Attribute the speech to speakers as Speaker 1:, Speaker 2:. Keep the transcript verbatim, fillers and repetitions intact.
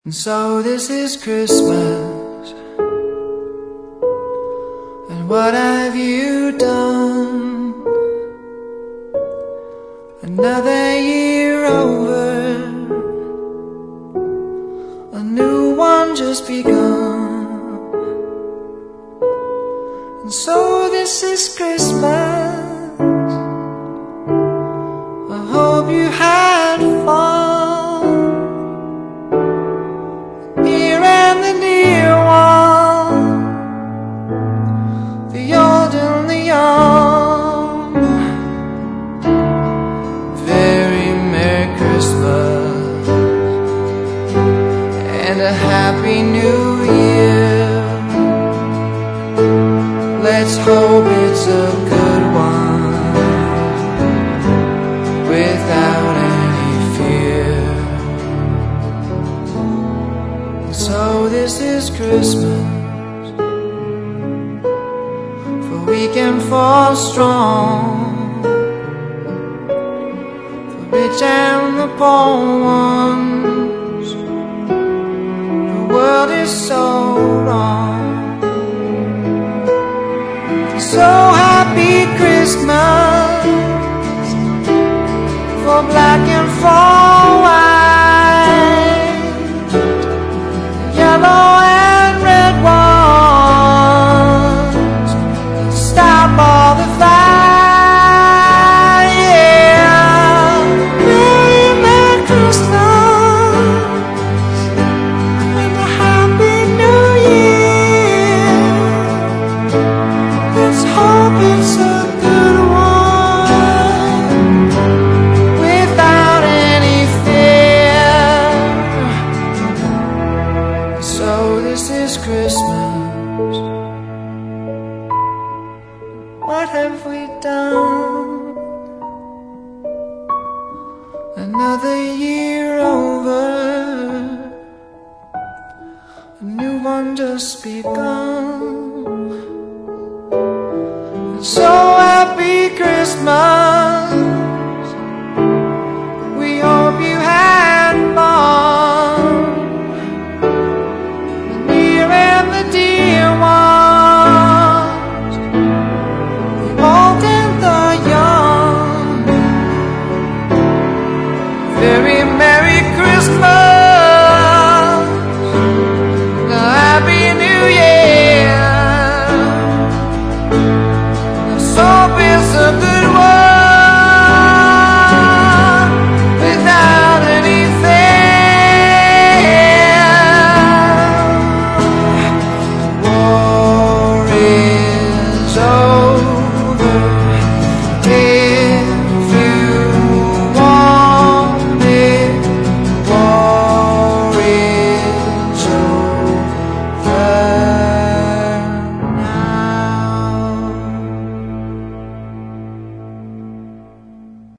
Speaker 1: And so this is Christmas, and what have you done? Another year over, a new one just begun. And so this is Christmas, I hope you had fun. And a happy new year. Let's hope it's a good one, without any fear. So this is Christmas, for weak and for strong, for rich and the poor ones. The world is so wrong. So happy Christmas for black and for white, yellow and red ones. Stop all the fight, yeah. Merry, Merry Christmas. Hope it's a good one, without any fear. So this is Christmas. What have we done? Another year over, a new one just begun.